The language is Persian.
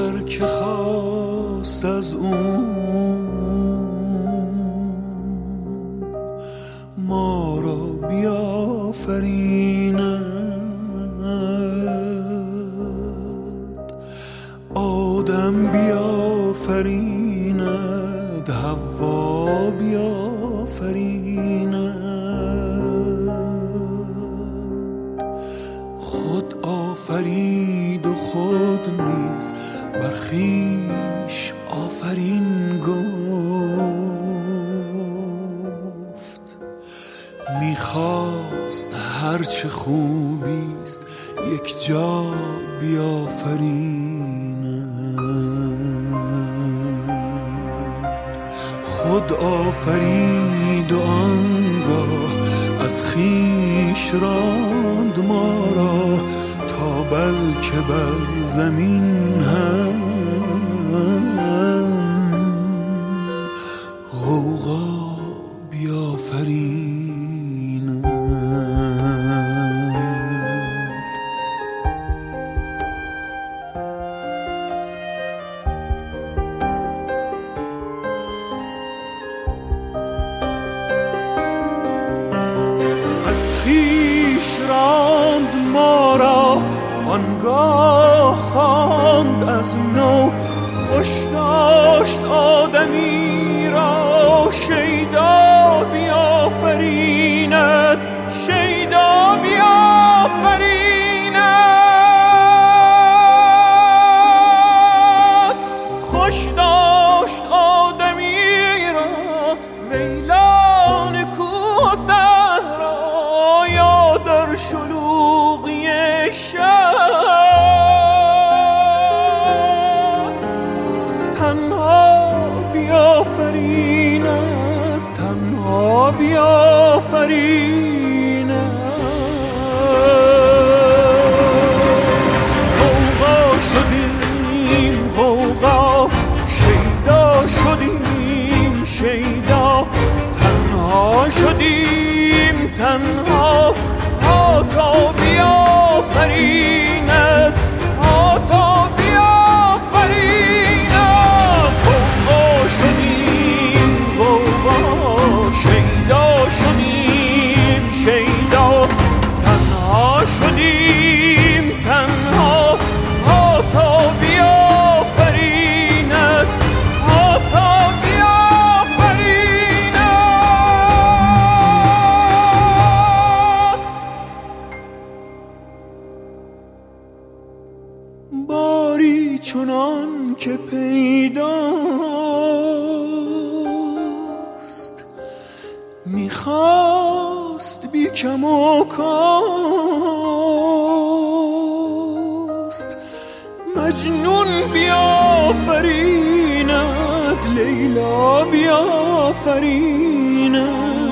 هر که خواست از اون ما را بیافریند، آدم بیافریند، حوا بیافریند. خود آفرید و خود نیز بر خویش آفرین گفت. میخواست هرچه خوبیست یک جا بیافریند. خود آفرید و آنگاه از خویش راند ما را تا بلکه بر زمین هم غوغا بیافریند. از خویش راند ما را آنگاه خواند از نو، خوش داشت آدمی را شیدا بیافریند، شیدا بیافریند. خوش داشت آدمی را ویلان کوه و صحرا، یا در شلوغی شهر تنها بیافریند، تنها بیافریند. غوغا شدیم غوغا، شیدا شدیم شیدا، تنها شدیم تنها، تا بیافریند، تا بیافریند. غوغا شدیم غوغا، شیدا شدیم شیدا، تنها شدیم تنها، تا بیافریند، تا بیافریند. باری چنان که پیداست میخواست بی کم و کاست، مجنون بیافریند، لیلا بیافریند.